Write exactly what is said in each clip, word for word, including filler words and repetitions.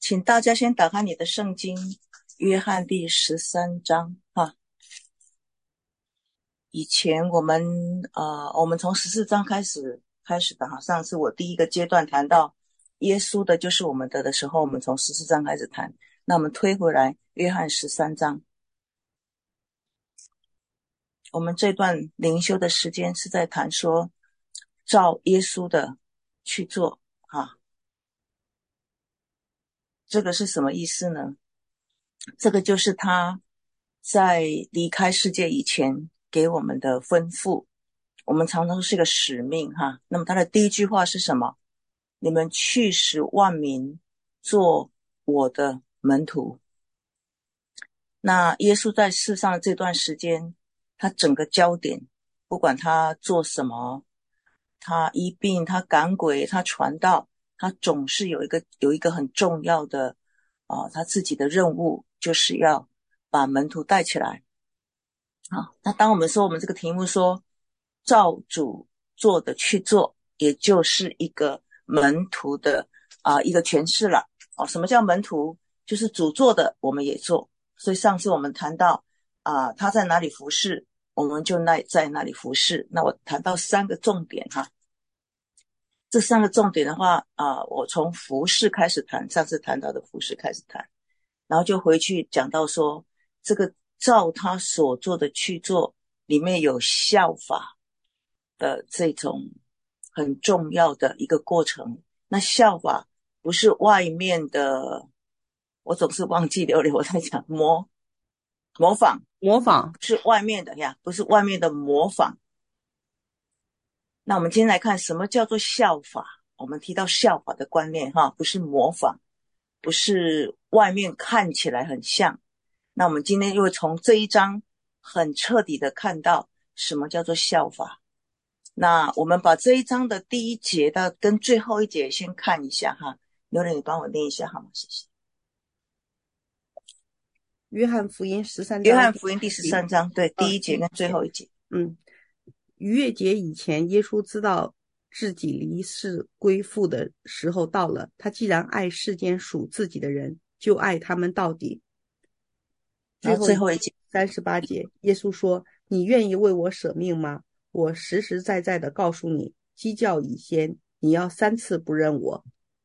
请大家先打开你的圣经，约翰第十三章哈。以前我们呃，我们从十四章开始开始的哈。上次我第一个阶段谈到耶稣的就是我们的的时候，我们从十四章开始谈。那我们推回来约翰十三章，我们这段灵修的时间是在谈说照耶稣的去做哈。这个是什么意思呢？这个就是他在离开世界以前给我们的吩咐，我们常常说是一个使命哈。那么他的第一句话是什么？你们去使万民做我的门徒。那耶稣在世上的这段时间，他整个焦点，不管他做什么，他医病，他赶鬼，他传道，他总是有一个有一个很重要的啊、呃，他自己的任务，就是要把门徒带起来。好，那当我们说我们这个题目说照主做的去做，也就是一个门徒的啊、呃、一个诠释了。哦，什么叫门徒？就是主做的我们也做。所以上次我们谈到啊、呃、他在哪里服侍，我们就那在哪里服侍。那我谈到三个重点哈。这三个重点的话啊、呃，我从服侍开始谈，上次谈到的服侍开始谈，然后就回去讲到说这个照他所做的去做，里面有效法的这种很重要的一个过程。那效法不是外面的，我总是忘记流流我在讲模模仿模仿。 是外面的呀，不是外面的模仿。那我们今天来看什么叫做效法。我们提到效法的观念哈，不是模仿，不是外面看起来很像。那我们今天就会从这一章很彻底的看到什么叫做效法。那我们把这一章的第一节的跟最后一节先看一下哈。刘磊，你帮我念一下好吗？谢谢。 约翰福音十三约章翰福音第十三章，对， 啊， 第一节跟最后一节。 嗯，逾越节以前，耶稣知道自己离世归父的时候到了。他既然爱世间属自己的人，就爱他们到底。 然最后一后最后一节， 三十八节，耶稣说：“你愿意为我舍命吗？我实实在在的告诉你，鸡叫以先，你要三次不认我。”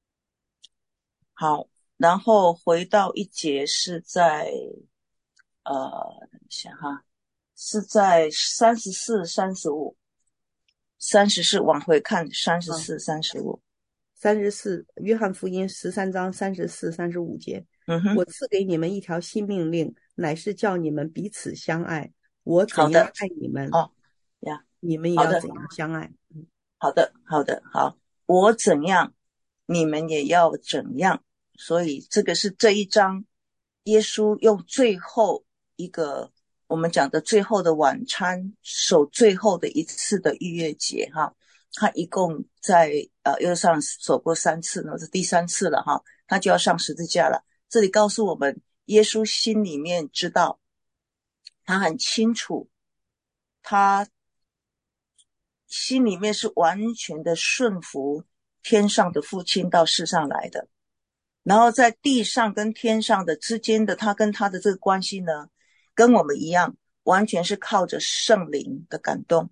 好，然后回到一节是在呃，等一下哈，是在三十四、三十五、三十四往回看，三十四、三十五。 三十四，约翰福音十三章三十四、三十五节。 嗯哼， 我赐给你们一条新命令，乃是叫你们彼此相爱。我怎样好的， 爱你们， 哦呀， 你们也好的， 要怎样相爱。嗯好的，好的，好，我怎样，你们也要怎样。所以这个是这一章，耶稣用最后一个我们讲的最后的晚餐，守最后的一次的逾越节哈。他一共在呃耶路撒冷守过三次呢，是第三次了哈，他就要上十字架了。这里告诉我们，耶稣心里面知道，他很清楚，他心里面是完全的顺服天上的父亲到世上来的。然后在地上跟天上的之间的他跟他的这个关系呢，跟我们一样，完全是靠着圣灵的感动。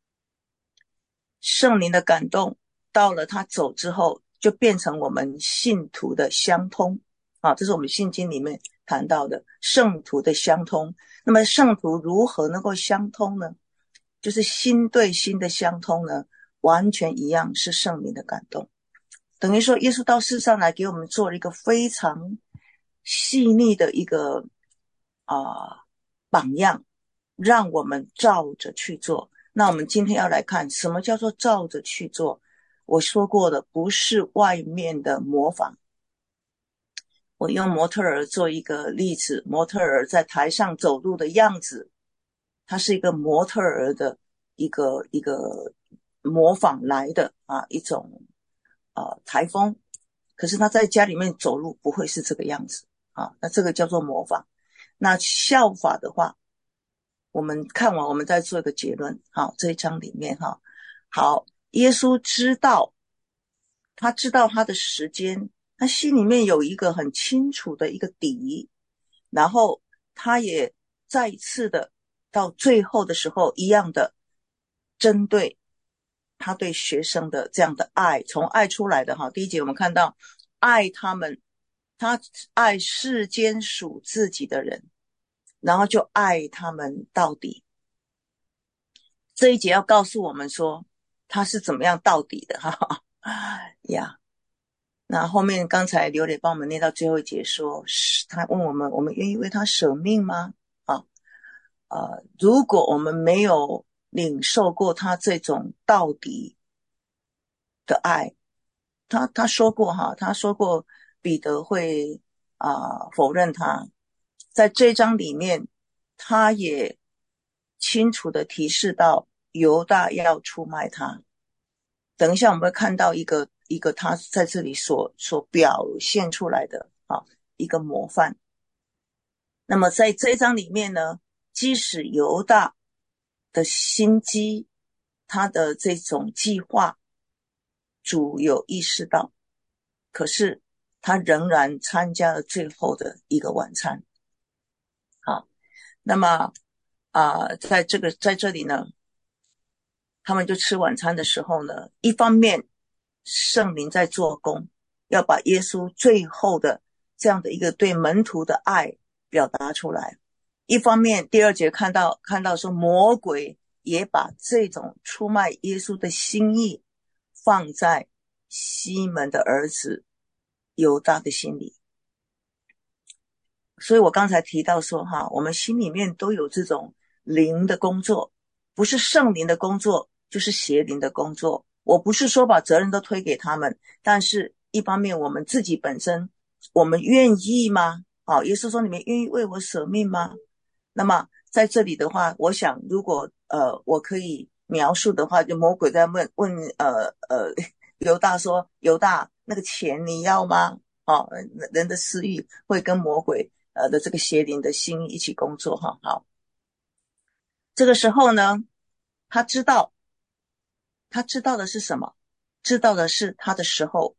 圣灵的感动到了他走之后，就变成我们信徒的相通啊，这是我们信经里面谈到的圣徒的相通。那么圣徒如何能够相通呢？就是心对心的相通呢，完全一样是圣灵的感动。等于说耶稣到世上来给我们做了一个非常细腻的一个啊、呃、榜样，让我们照着去做。那我们今天要来看什么叫做照着去做。我说过的不是外面的模仿。我用模特儿做一个例子，模特儿在台上走路的样子，它是一个模特儿的一个一个模仿来的啊一种呃台风。可是他在家里面走路不会是这个样子啊，那这个叫做模仿。那效法的话，我们看完我们再做一个结论。好，这一章里面哈，好，耶稣知道，他知道他的时间他心里面有一个很清楚的一个底，然后他也再一次的到最后的时候一样的针对他对学生的这样的爱，从爱出来的哈。第一节我们看到爱他们，他爱世间属自己的人，然后就爱他们到底。这一节要告诉我们说他是怎么样到底的哈哈呀。那后面刚才刘磊帮我们念到最后一节说，他问我们，我们愿意为他舍命吗？啊，呃，如果我们没有领受过他这种到底的爱，他他说过哈，他说过彼得会啊、呃、否认他，在这章里面，他也清楚的提示到犹大要出卖他。等一下我们会看到一个一个他在这里所所表现出来的啊一个模范。那么在这一章里面呢，即使犹大的心机，他的这种计划，主有意识到，可是他仍然参加了最后的一个晚餐。好，那么啊、呃，在这个在这里呢，他们就吃晚餐的时候呢，一方面圣灵在做工，要把耶稣最后的这样的一个对门徒的爱表达出来，一方面第二节看到看到说魔鬼也把这种出卖耶稣的心意放在西门的儿子犹大的心里。所以我刚才提到说哈，我们心里面都有这种灵的工作，不是圣灵的工作就是邪灵的工作。我不是说把责任都推给他们，但是一方面我们自己本身，我们愿意吗？好，耶稣说你们愿意为我舍命吗？那么在这里的话，我想如果呃我可以描述的话，就魔鬼在问问呃呃犹大说，犹大那个钱你要吗？哦，人的私欲会跟魔鬼呃的这个邪灵的心一起工作哈。好，这个时候呢，他知道他知道的是什么？知道的是他的时候，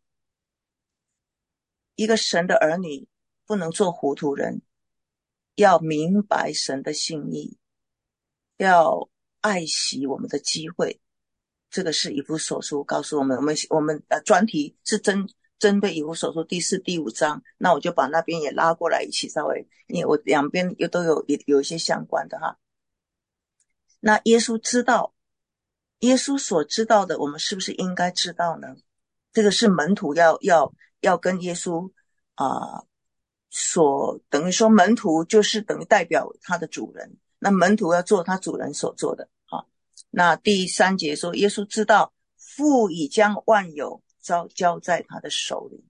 一个神的儿女不能做糊涂人，要明白神的心意，要爱惜我们的机会。这个是以弗所书告诉我们，我们我们呃专题是针针对以弗所书第四、第五章，那我就把那边也拉过来一起稍微，因为我两边又都有有一些相关的哈。那耶稣知道，耶稣所知道的，我们是不是应该知道呢？这个是门徒要要要跟耶稣啊、呃，所等于说门徒就是等于代表他的主人，那门徒要做他主人所做的啊。那第三节说，耶稣知道父已将万有交交在他的手里。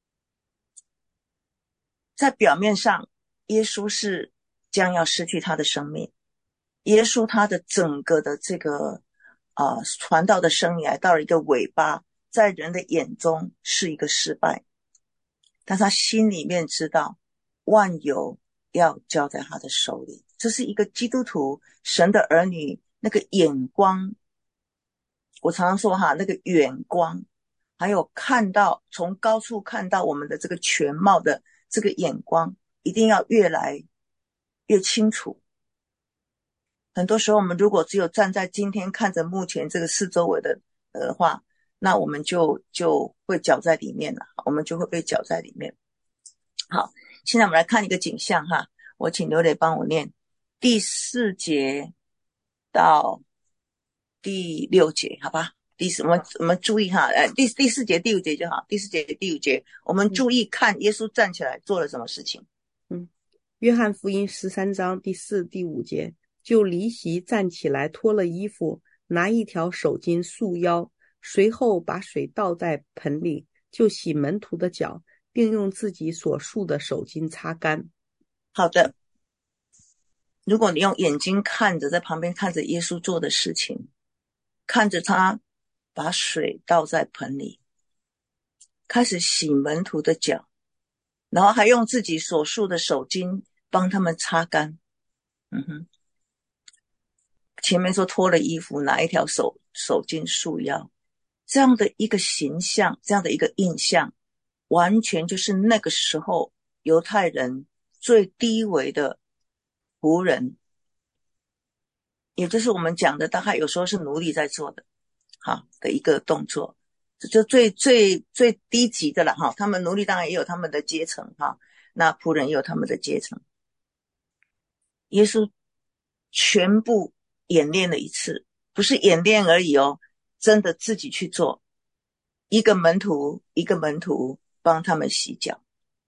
在表面上，耶稣是将要失去他的生命，耶稣他的整个的这个啊、呃、传道的生涯到了一个尾巴，在人的眼中是一个失败，但他心里面知道万有要交在他的手里。这是一个基督徒神的儿女那个眼光，我常常说哈，那个远光，还有看到从高处看到我们的这个全貌的这个眼光，一定要越来越清楚。很多时候我们如果只有站在今天看着目前这个四周围的呃话，那我们就就会搅在里面了，我们就会被搅在里面。好，现在我们来看一个景象哈，我请刘磊帮我念第四节到第六节，好吧？第四，我们我们注意哈，呃，第第四节、第五节就好。第四节、第五节，我们注意看耶稣站起来做了什么事情。 嗯，约翰福音十三章第四、第五节，就离席站起来，脱了衣服，拿一条手巾束腰，随后把水倒在盆里，就洗门徒的脚，并用自己所束的手巾擦干。 好的，如果你用眼睛看着，在旁边看着耶稣做的事情，看着他把水倒在盆里，开始洗门徒的脚，然后还用自己所束的手巾帮他们擦干。嗯哼，前面说脱了衣服，拿一条手手巾束腰，这样的一个形象，这样的一个印象， 完全就是那个时候犹太人最低微的仆人，也就是我们讲的大概有时候是奴隶在做的哈的一个动作，这就最最最低级的了哈。他们奴隶当然也有他们的阶层哈，那仆人也有他们的阶层。耶稣全部演练了一次，不是演练而已哦，真的自己去做，一个门徒一个门徒帮他们洗脚。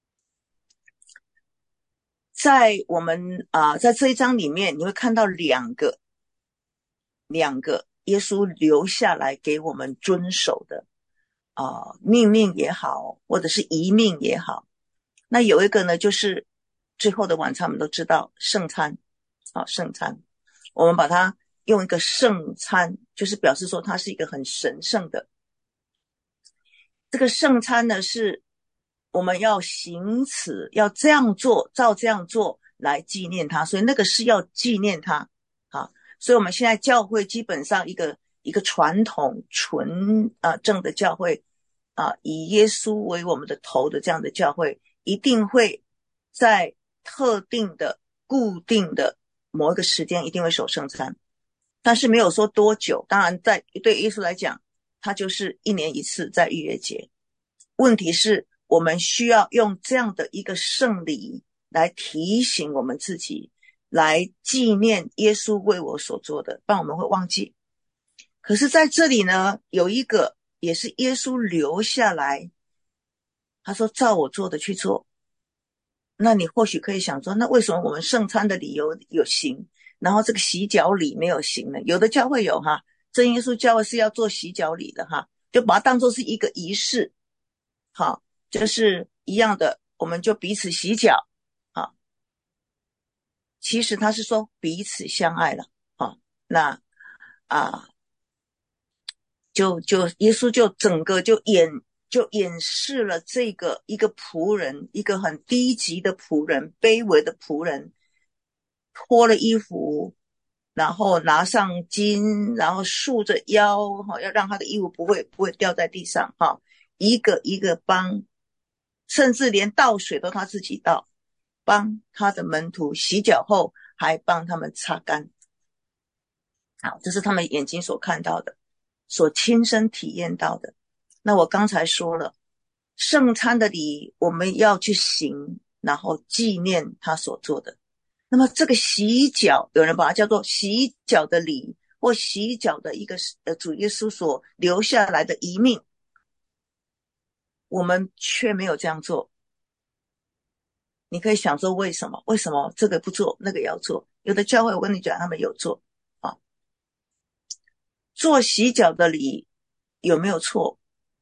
在我们啊、呃，在这一章里面，你会看到两个两个耶稣留下来给我们遵守的啊、呃、命令也好，或者是遗命也好。那有一个呢，就是最后的晚餐，我们都知道圣餐啊，圣餐，我们把它用一个圣餐，就是表示说它是一个很神圣的。这个圣餐呢，是我们要行此，要这样做，照这样做来纪念他，所以那个是要纪念他啊。所以我们现在教会基本上一个一个传统纯啊正的教会啊，以耶稣为我们的头的这样的教会，一定会在特定的固定的某一个时间一定会守圣餐，但是没有说多久。当然在对耶稣来讲，他就是一年一次在逾越节。问题是我们需要用这样的一个圣礼来提醒我们自己，来纪念耶稣为我所做的，不然我们会忘记。可是在这里呢，有一个也是耶稣留下来，他说照我做的去做。那你或许可以想说，那为什么我们圣餐的礼有有行，然后这个洗脚礼没有行呢？有的教会有哈，真耶稣教会是要做洗脚礼的哈，就把它当作是一个仪式。好，就是一样的，我们就彼此洗脚啊。其实他是说彼此相爱了啊。那啊，就就耶稣就整个就演就演示了这个一个仆人，一个很低级的仆人，卑微的仆人，脱了衣服，然后拿上巾，然后束着腰，哈，要让他的衣服不会不会掉在地上，哈，一个一个帮，甚至连倒水都他自己倒，帮他的门徒洗脚后，还帮他们擦干。好，这是他们眼睛所看到的，所亲身体验到的。那我刚才说了，圣餐的礼我们要去行，然后纪念他所做的。那么这个洗脚，有人把它叫做洗脚的礼，或洗脚的一个呃主耶稣所留下来的遗命，我们却没有这样做。你可以想说为什么？为什么这个不做，那个也要做？有的教会我跟你讲，他们有做啊。做洗脚的礼有没有错？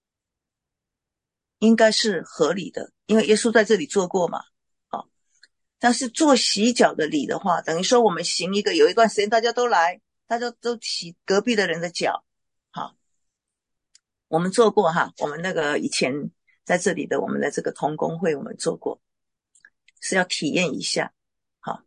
应该是合理的，因为耶稣在这里做过嘛。啊，但是做洗脚的礼的话，等于说我们行一个，有一段时间大家都来，大家都洗隔壁的人的脚。好，我们做过哈，我们那个以前在这里的我们的这个同工会，我们做过，是要体验一下。好，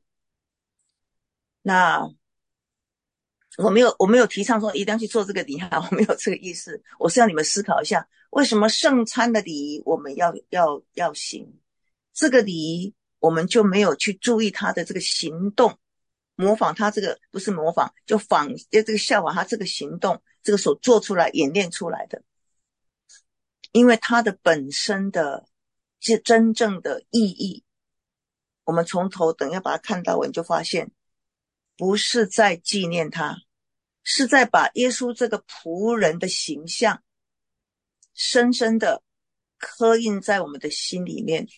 那我没有我没有提倡说一定要去做这个礼哈，我没有这个意思，我是让你们思考一下，为什么圣餐的礼仪我们要要要行，这个礼仪我们就没有去注意他的这个行动，模仿他这个，不是模仿，就仿这个效仿他这个行动，这个所做出来演练出来的。因为它的本身的是真正的意义，我们从头等要把它看到尾，你就发现不是在纪念他，是在把耶稣这个仆人的形象深深的刻印在我们的心里面。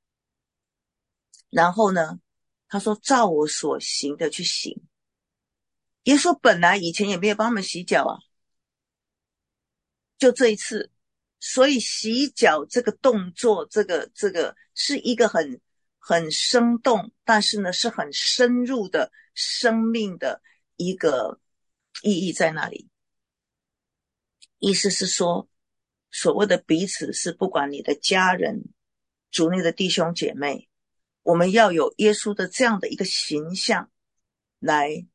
然后呢，他说照我所行的去行。耶稣本来以前也没有帮他们洗脚啊，就这一次。所以洗脚这个动作，这个这个是一个很很生动，但是呢是很深入的生命的一个意义在那里。意思是说，所谓的彼此是不管你的家人、主内的弟兄姐妹，我们要有耶稣的这样的一个形象来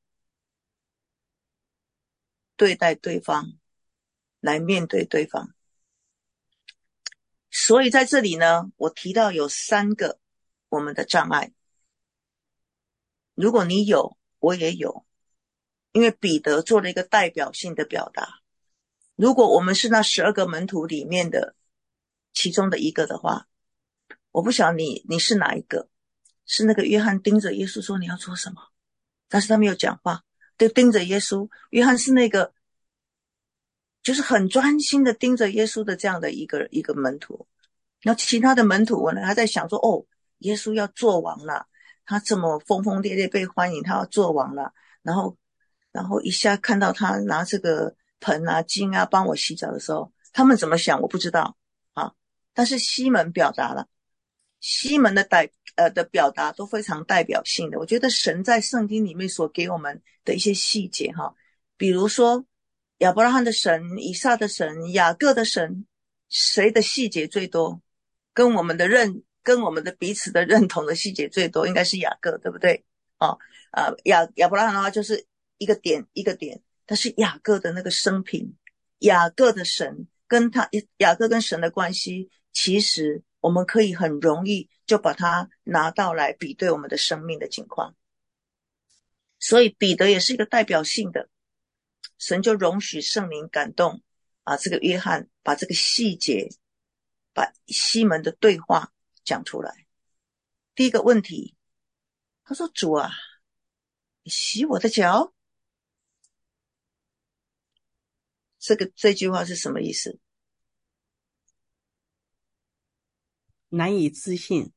对待对方，来面对对方。 所以在这里呢，我提到有三个我们的障碍。如果你有，我也有，因为彼得做了一个代表性的表达。如果我们是那十二个门徒里面的其中的一个的话，我不晓得你你是哪一个，是那个约翰盯着耶稣说你要做什么，但是他没有讲话，就盯着耶稣。约翰是那个就是很专心的盯着耶稣的这样的一个一个门徒。然后其他的门徒呢，还在想说，哦，耶稣要做王了，他这么轰轰烈烈被欢迎，他要做王了。然后然后一下看到他拿这个盆啊巾啊帮我洗澡的时候，他们怎么想我不知道啊。但是西门表达了，西门的代呃的表达都非常代表性的。我觉得神在圣经里面所给我们的一些细节哈，比如说亚伯拉罕的神、以撒的神、雅各的神，谁的细节最多？跟我们的认跟我们的彼此的认同的细节最多应该是雅各，对不对？哦，呃亚亚伯拉罕的话就是一个点一个点，但是雅各的那个生平，雅各的神跟他雅各跟神的关系，其实我们可以很容易就把它拿到来比对我们的生命的情况。所以彼得也是一个代表性的，神就容许圣灵感动啊，这个约翰把这个细节，把西门的对话讲出来。第一个问题，他说主啊，你洗我的脚，这个这句话是什么意思？ 难以置信。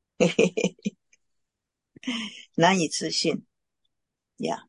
难以置信呀，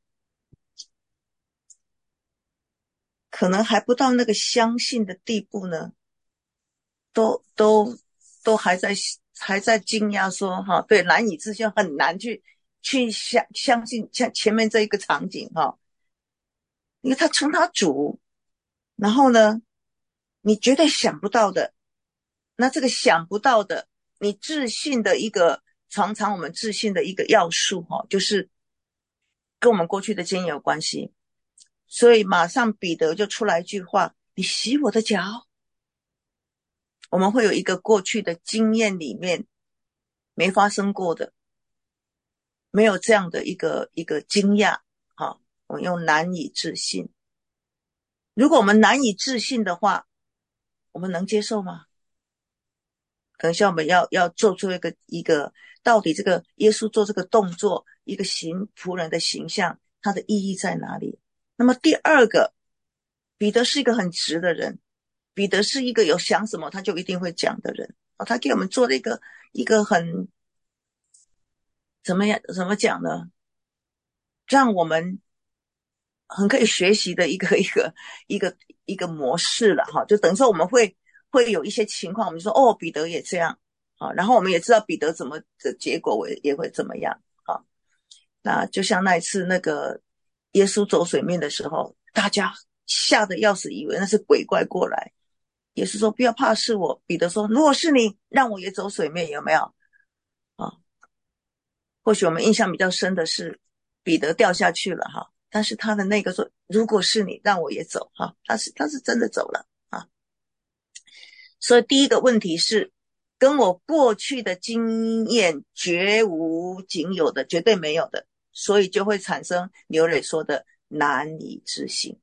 可能还不到那个相信的地步呢，都都都还在还在惊讶说哈，对，难以置信，很难去去相相信像前面这一个场景哈，因为他称他主，然后呢，你绝对想不到的，那这个想不到的，你自信的一个常常我们自信的一个要素哈，就是跟我们过去的经验有关系，所以马上彼得就出来一句话：你洗我的脚。我们会有一个过去的经验里面没发生过的，没有这样的一个一个惊讶，好，我们用难以置信。如果我们难以置信的话，我们能接受吗？等一下我们要要做出一个一个到底这个耶稣做这个动作，一个行仆人的形象，它的意义在哪里？那么第二个，彼得是一个很直的人，彼得是一个有想什么他就一定会讲的人，他给我们做了一个一个很怎么样怎么讲呢？让我们很可以学习的一个一个一个一个模式了哈，就等于说我们会会有一些情况，我们就说哦，彼得也这样啊，然后我们也知道彼得怎么的结果也也会怎么样啊。那就像那一次那个耶稣走水面的时候，大家吓得要死，以为那是鬼怪过来。耶稣说不要怕，是我。彼得说如果是你，让我也走水面，有没有啊？或许我们印象比较深的是彼得掉下去了哈，但是他的那个说如果是你，让我也走哈，他是他是真的走了啊。所以第一个问题是跟我过去的经验绝无仅有的，绝对没有的，所以就会产生刘磊说的难以置信。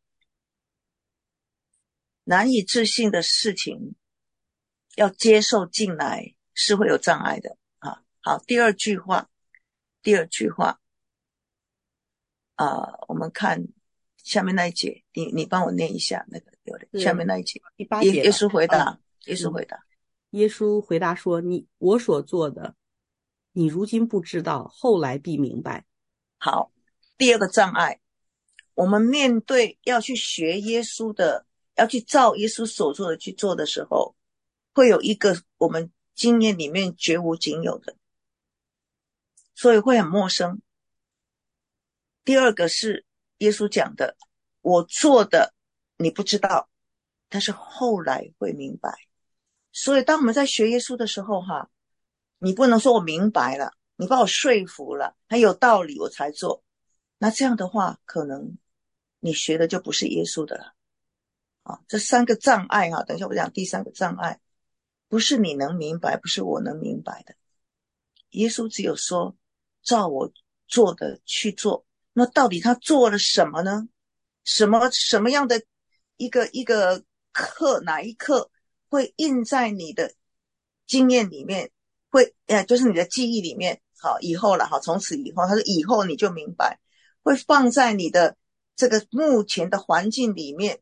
难以置信的事情要接受进来是会有障碍的啊。好，第二句话，第二句话啊、呃，我们看下面那一节，你你帮我念一下那个刘磊，下面那一节， 第八节耶耶稣回答， 啊、 耶稣回答， 耶稣回答说：你我所做的，你如今不知道，后来必明白。 好，第二个障碍，我们面对要去学耶稣的，要去照耶稣所做的去做的时候，会有一个我们经验里面绝无仅有的，所以会很陌生。第二个是耶稣讲的，我做的你不知道，但是后来会明白。所以当我们在学耶稣的时候哈，你不能说我明白了，你把我说服了，很有道理我才做，那这样的话可能你学的就不是耶稣的了啊。这三个障碍哈，等一下我讲第三个障碍。 不是你能明白，不是我能明白的。耶稣只有说照我做的去做。那到底他做了什么呢？什么什么样的一个一个课，哪一课会印在你的经验里面，会呃就是你的记忆里面，好，以后了，好，从此以后，他说以后你就明白，会放在你的这个目前的环境里面，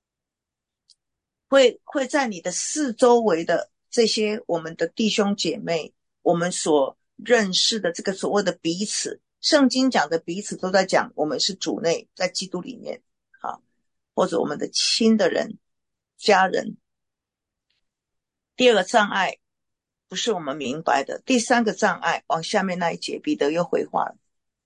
会会在你的四周围的这些我们的弟兄姐妹，我们所认识的这个所谓的彼此，圣经讲的彼此都在讲我们是主内，在基督里面，好，或者我们的亲的人、家人。第二个障碍不是我们明白的。第三个障碍，往下面那一节，彼得又回话了。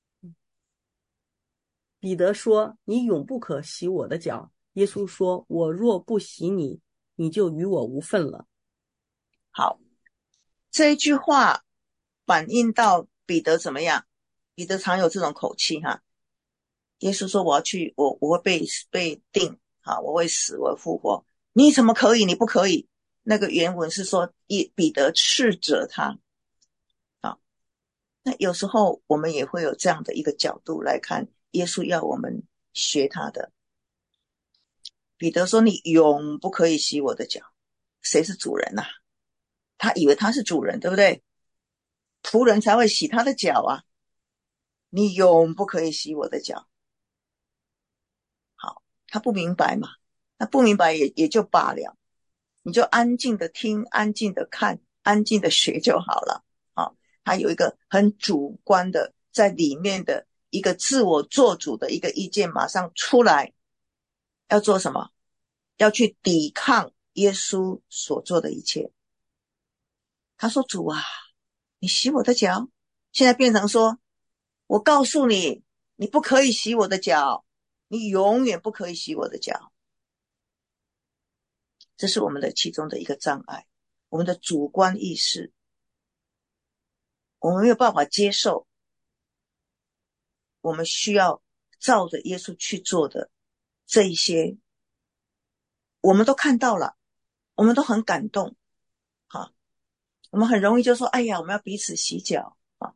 彼得说：你永不可洗我的脚。耶稣说：我若不洗你，你就与我无分了。 好，这一句话反映到彼得怎么样？彼得常有这种口气哈。耶稣说我要去，我我会被被定，好，我会死，我会复活。你怎么可以？你不可以。那个原文是说，彼得斥责他。好，那有时候我们也会有这样的一个角度来看，耶稣要我们学他的。彼得说：你永不可以洗我的脚。谁是主人啊？他以为他是主人，对不对？仆人才会洗他的脚啊。你永不可以洗我的脚。好，他不明白嘛，那不明白也也就罢了，你就安静的听，安静的看，安静的学就好了。好，他有一个很主观的在里面的一个自我做主的一个意见马上出来，要做什么？要去抵抗耶稣所做的一切。他说：主啊，你洗我的脚。现在变成说，我告诉你，你不可以洗我的脚，你永远不可以洗我的脚。这是我们的其中的一个障碍，我们的主观意识，我们没有办法接受，我们需要照着耶稣去做的这一些，我们都看到了，我们都很感动，啊，我们很容易就说，哎呀，我们要彼此洗脚啊，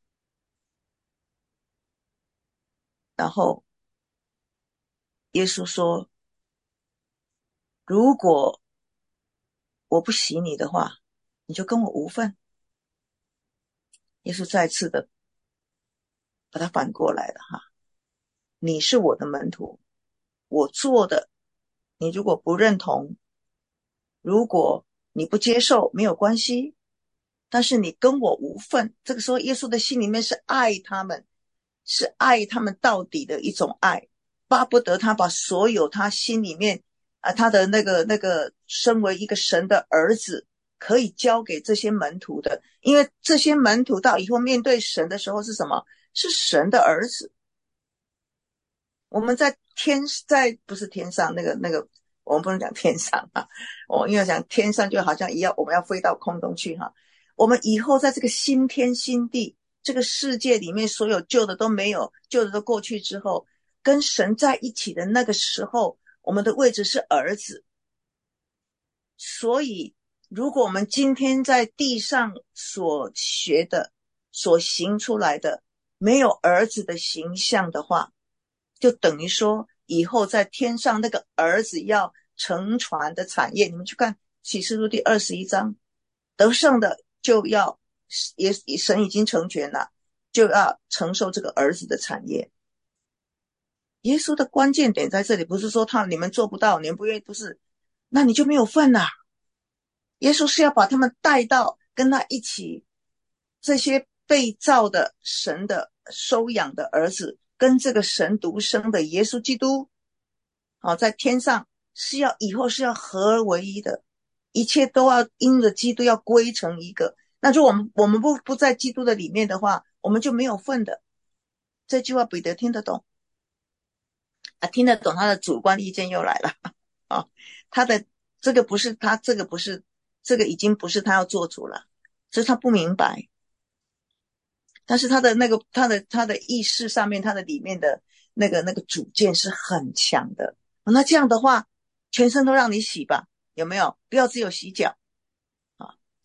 然后耶稣说，如果我不洗你的话，你就跟我无份。耶稣再次的把它反过来了哈，你是我的门徒，我做的，你如果不认同，如果你不接受，没有关系，但是你跟我无份。这个时候耶稣的心里面是爱他们，是爱他们到底的一种爱，巴不得他把所有他心里面啊，他的那个那个身为一个神的儿子可以交给这些门徒的，因为这些门徒到以后面对神的时候是什么？是神的儿子。我们在天，在不是天上那个那个，我们不能讲天上啊，我因为讲天上就好像一样，我们要飞到空中去哈。我们以后在这个新天新地这个世界里面，所有旧的都没有，旧的都过去之后，跟神在一起的那个时候，我们的位置是儿子。所以如果我们今天在地上所学的，所行出来的没有儿子的形象的话，就等于说以后在天上那个儿子要承传的产业，你们去看启示录第二十一章，得胜的就要也神已经成全了，就要承受这个儿子的产业。耶稣的关键点在这里，不是说他你们做不到，你们不愿意，不是，那你就没有份啦。耶稣是要把他们带到跟他一起，这些被造的神的收养的儿子，跟这个神独生的耶稣基督，好，在天上是要以后是要合而为一的，一切都要因着基督要归成一个。那如果我们我们不不在基督的里面的话，我们就没有份的。这句话彼得听得懂啊，听得懂，他的主观意见又来了啊，他的这个不是他这个不是这个已经不是他要做主了，所以他不明白。但是他的那个他的他的意识上面，他的里面的那个那个主见是很强的。那这样的话，全身都让你洗吧，有没有？不要只有洗脚。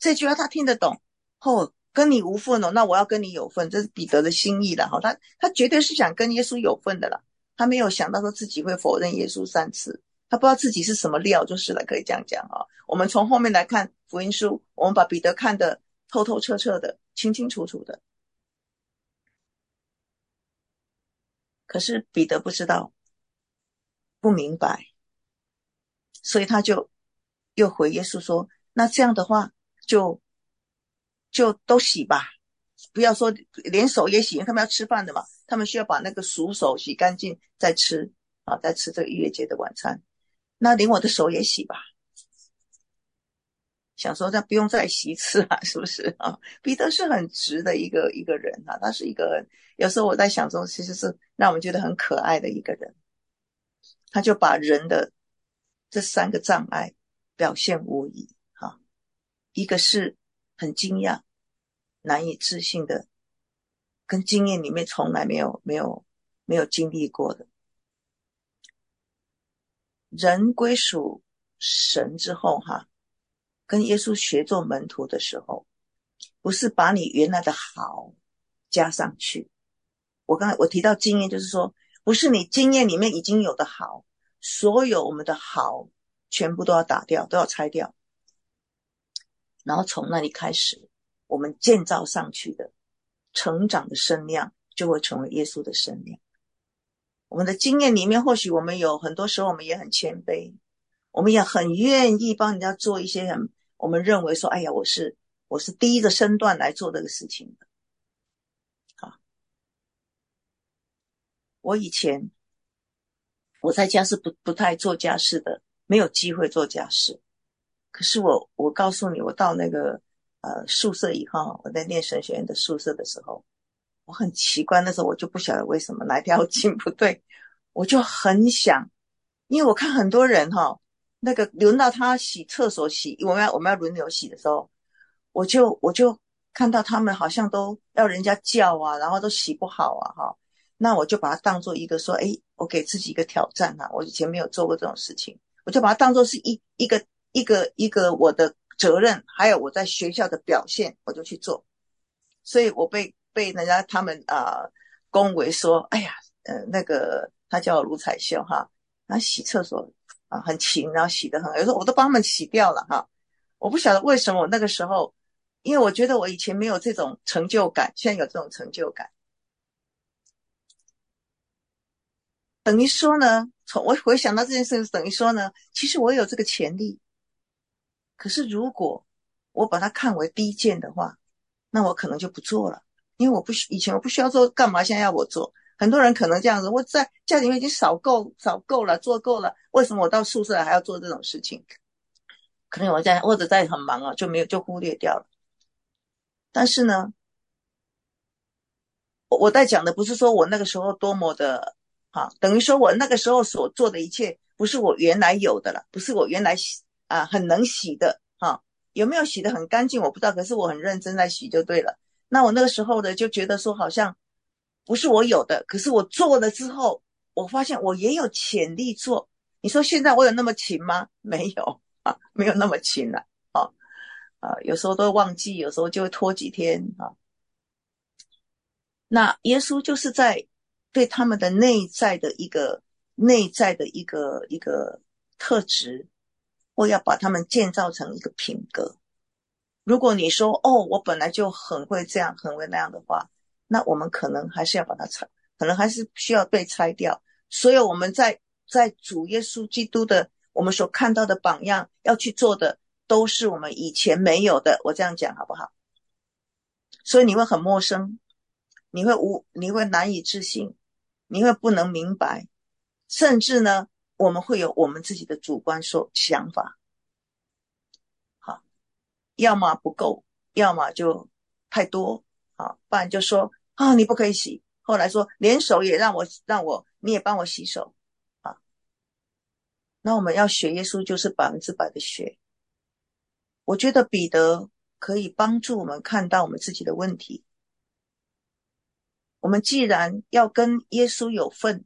这句话他听得懂，哦，跟你无份哦，那我要跟你有份，这是彼得的心意了哈。他他绝对是想跟耶稣有份的啦，他没有想到说自己会否认耶稣三次，他不知道自己是什么料就是了，可以这样讲啊。我们从后面来看福音书，我们把彼得看得透透彻彻的，清清楚楚的。可是彼得不知道，不明白，所以他就又回耶稣说，那这样的话就就都洗吧，不要说连手也洗，因为他们要吃饭的嘛，他们需要把那个熟手洗干净再吃啊，再吃这个逾越节的晚餐，那连我的手也洗吧。想说他不用再洗一次啊，是不是啊？彼得是很直的一个一个人啊，他是一个有时候我在想说其实是让我们觉得很可爱的一个人，他就把人的这三个障碍表现无遗啊，一个是很惊讶难以置信的，跟经验里面从来没有没有没有经历过的。人归属神之后哈，跟耶稣学做门徒的时候，不是把你原来的好加上去。我刚才我提到经验，就是说不是你经验里面已经有的好，所有我们的好全部都要打掉，都要拆掉，然后从那里开始我们建造上去的成长的身量就会成为耶稣的身量。我们的经验里面或许我们有很多时候我们也很谦卑，我们也很愿意帮人家做一些很我们认为说哎呀我是我是第一个身段来做这个事情的。好，我以前我在家是不不太做家事的，没有机会做家事。可是我我告诉你，我到那个呃宿舍以后，我在念神学院的宿舍的时候，我很奇怪，那时候我就不晓得为什么哪条筋不对，我就很想，因为我看很多人哈，那个轮到他洗厕所洗，我们要我们要轮流洗的时候，我就我就看到他们好像都要人家叫啊，然后都洗不好啊哈，那我就把它当做一个说，诶，我给自己一个挑战啊，我以前没有做过这种事情，我就把它当做是一一个一个一个我的责任，还有我在学校的表现，我就去做，所以我被被人家他们啊、呃、恭维说，哎呀，呃那个他叫我卢彩秀哈，他洗厕所啊很勤，然后洗得很好，有时候我都帮他们洗掉了哈。我不晓得为什么我那个时候，因为我觉得我以前没有这种成就感，现在有这种成就感。等于说呢，从我回想到这件事，等于说呢，其实我有这个潜力。可是如果我把它看为低贱的话，那我可能就不做了，因为我不以前我不需要做，干嘛现在要我做？很多人可能这样子，我在家里面已经扫够扫够了，做够了，为什么我到宿舍还要做这种事情？可能我在或者在很忙啊，就没有就忽略掉了。但是呢，我我在讲的不是说我那个时候多么的啊，等于说我那个时候所做的一切不是我原来有的了，不是我原来洗啊很能洗的啊，有没有洗得很干净我不知道，可是我很认真在洗就对了。那我那个时候的就觉得说好像不是我有的，可是我做了之后，我发现我也有潜力做。你说现在我有那么勤吗？没有啊，没有那么勤了啊啊，有时候都会忘记，有时候就会拖几天啊。那耶稣就是在对他们的内在的一个内在的一个一个特质，或要把他们建造成一个品格。如果你说哦，我本来就很会这样，很会那样的话，那我们可能还是要把它拆，可能还是需要被拆掉。所有我们在在主耶稣基督的我们所看到的榜样要去做的，都是我们以前没有的。我这样讲好不好？所以你会很陌生。你会无，你会难以置信，你会不能明白，甚至呢，我们会有我们自己的主观说想法，好，要么不够，要么就太多，好，不然就说啊，你不可以洗，后来说连手也让我让我你也帮我洗手，啊，那我们要学耶稣就是百分之百的学。我觉得彼得可以帮助我们看到我们自己的问题。我们既然要跟耶稣有份，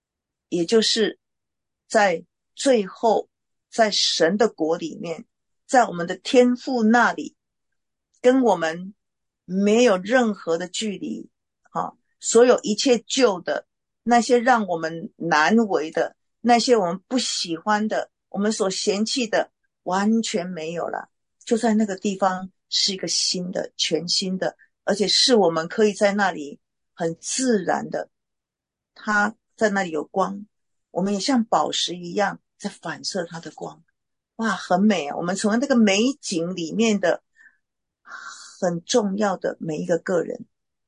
也就是在最后在神的国里面， 在我们的天父那里，跟我们没有任何的距离啊，所有一切旧的，那些让我们难为的，那些我们不喜欢的，我们所嫌弃的，完全没有了。就在那个地方是一个新的，全新的，而且是我们可以在那里很自然的，它在那里有光，我们也像宝石一样在反射它的光。哇，很美啊！我们成为那个美景里面的很重要的每一个个人，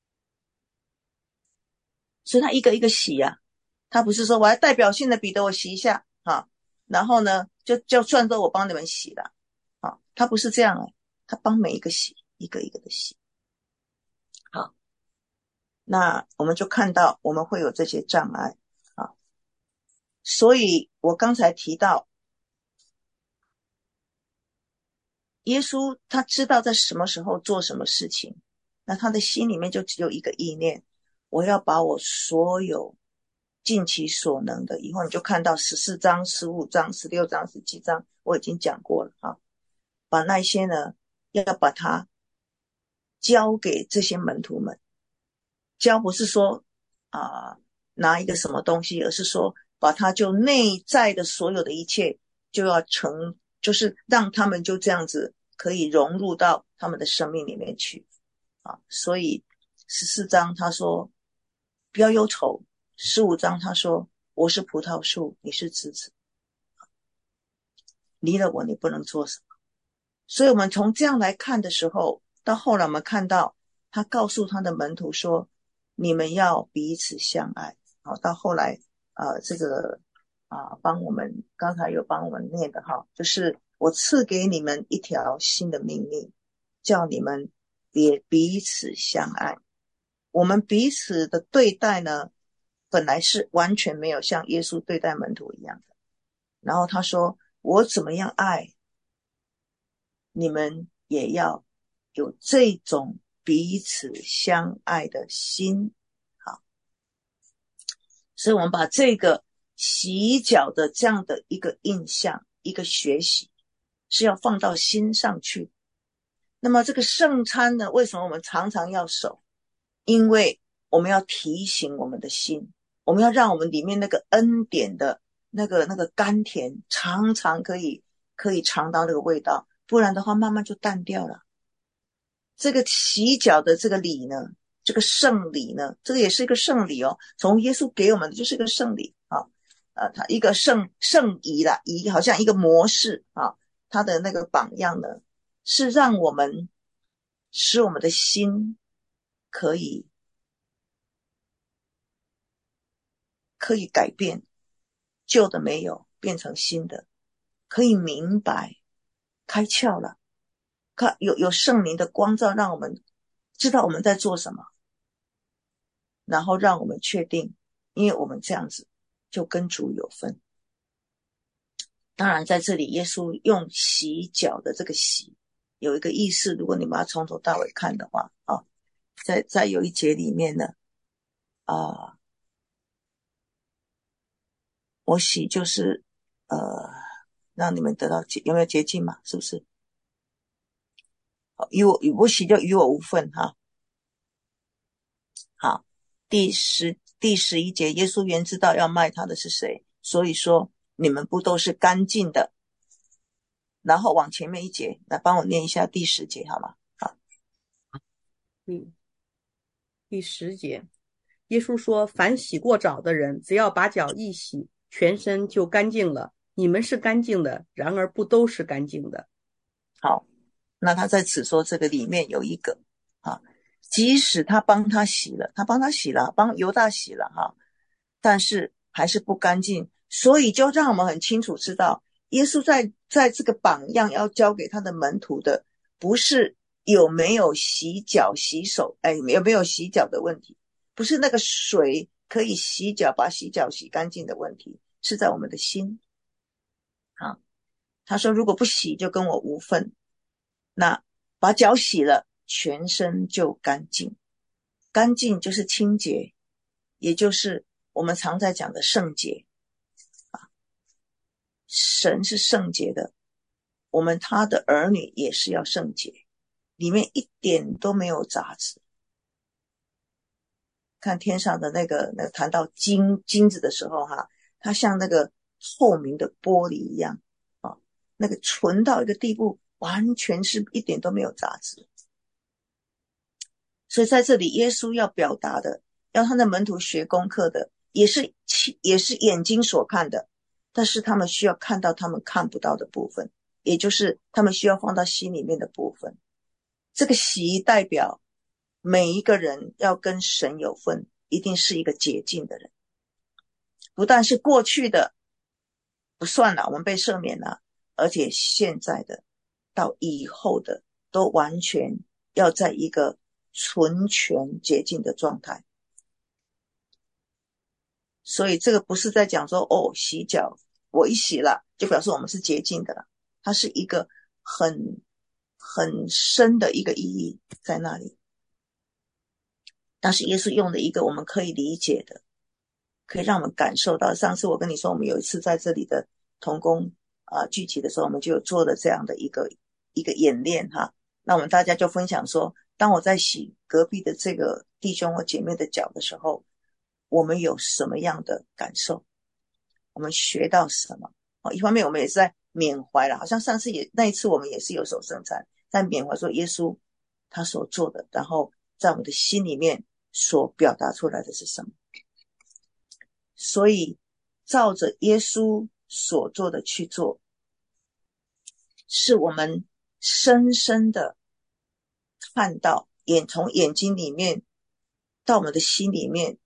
所以他一个一个洗啊，他不是说我要代表性的彼得我洗一下啊，然后呢就就算作我帮你们洗了啊，他不是这样哎，他帮每一个洗，一个一个的洗。好，那我们就看到我们会有这些障碍啊，所以我刚才提到耶稣他知道在什么时候做什么事情，那他的心里面就只有一个意念，我要把我所有尽其所能的，以后你就看到十四章、十五章、十六章、十七章，我已经讲过了啊，把那些呢，要把它交给这些门徒们。交不是说啊、呃、拿一个什么东西，而是说把它就内在的所有的一切就要成，就是让他们就这样子可以融入到他们的生命里面去啊。所以十四章他说不要忧愁，十五章他说我是葡萄树，你是枝子，离了我你不能做什么。所以我们从这样来看的时候，到后来我们看到他告诉他的门徒说你们要彼此相爱。好，到后来呃，这个啊，帮我们刚才有帮我们念的哈，就是我赐给你们一条新的命令，叫你们也彼此相爱。我们彼此的对待呢，本来是完全没有像耶稣对待门徒一样的。然后他说我怎么样爱，你们也要有这种彼此相爱的心。好，所以我们把这个洗脚的这样的一个印象，一个学习是要放到心上去。那么这个圣餐呢，为什么我们常常要守？因为我们要提醒我们的心，我们要让我们里面那个恩典的那个那个甘甜常常可以可以尝到那个味道，不然的话慢慢就淡掉了。这个洗脚的这个礼呢，这个圣礼呢，这个也是一个圣礼哦，从耶稣给我们的就是一个圣礼啊，呃，它一个圣圣仪啦，仪好像一个模式啊，它的那个榜样呢，是让我们使我们的心可以可以改变，旧的没有变成新的，可以明白，开窍了，看有有圣灵的光照，让我们知道我们在做什么，然后让我们确定，因为我们这样子就跟主有分。当然在这里耶稣用洗脚的这个洗有一个意思，如果你把它从头到尾看的话啊，在在有一节里面呢啊，我洗就是呃让你们得到有没有洁净嘛，是不是？与我我洗就与我无份哈。好，第十第十一节，耶稣原知道要卖他的是谁，所以说你们不都是干净的。然后往前面一节来帮我念一下第十节好吗？好， 嗯，第十节，耶稣说，凡洗过澡的人，只要把脚一洗，全身就干净了。你们是干净的，然而不都是干净的。 好，那他在此说这个里面有一个啊，即使他帮他洗了，他帮他洗了，帮犹大洗了哈，但是还是不干净，所以就让我们很清楚知道，耶稣在在这个榜样要教给他的门徒的，不是有没有洗脚洗手，哎，有没有洗脚的问题，不是那个水可以洗脚把洗脚洗干净的问题，是在我们的心。好，他说如果不洗就跟我无份，那把脚洗了，全身就干净。干净就是清洁，也就是我们常在讲的圣洁。神是圣洁的， 我们他的儿女也是要圣洁，里面一点都没有杂质。看天上的那个那个谈到金金子的时候哈，它像那个透明的玻璃一样啊，那个纯到一个地步，完全是一点都没有杂质。所以在这里耶稣要表达的，要他的门徒学功课的，也是也是眼睛所看的，但是他们需要看到他们看不到的部分，也就是他们需要放到心里面的部分。这个洗代表每一个人要跟神有份，一定是一个洁净的人，不但是过去的不算了，我们被赦免了，而且现在的到以后的都完全要在一个纯全洁净的状态。所以这个不是在讲说哦，洗脚我一洗了就表示我们是洁净的了，它是一个很很深的一个意义在那里。但是耶稣用的一个我们可以理解的，可以让我们感受到。上次我跟你说，我们有一次在这里的同工啊、呃、聚集的时候，我们就有做了这样的一个一个演练哈。那我们大家就分享说，当我在洗隔壁的这个弟兄或姐妹的脚的时候，我们有什么样的感受？我们学到什么？哦，一方面我们也是在缅怀了，好像上次也那一次我们也是有手圣餐，在缅怀说耶稣他所做的，然后在我们的心里面所表达出来的是什么。所以照着耶稣所做的去做，是我们深深的看到，眼从眼睛里面到我们的心里面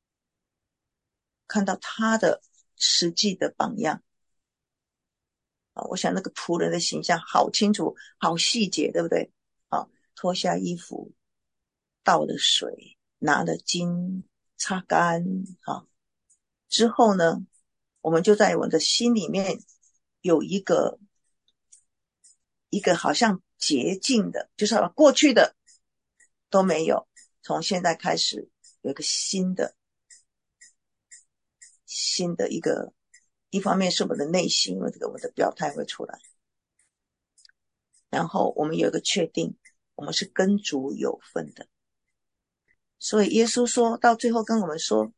看到他的实际的榜样。我想那个仆人的形象好清楚，好细节，对不对？啊，脱下衣服，倒了水，拿了巾擦干，啊，之后呢，我们就在我们的心里面有一个一个好像洁净的，就是过去的都没有，从现在开始有一个新的新的一个，一方面是我们的内心，因为这个我们的表态会出来，然后我们有一个确定，我们是跟主有份的。所以耶稣说到最后跟我们说，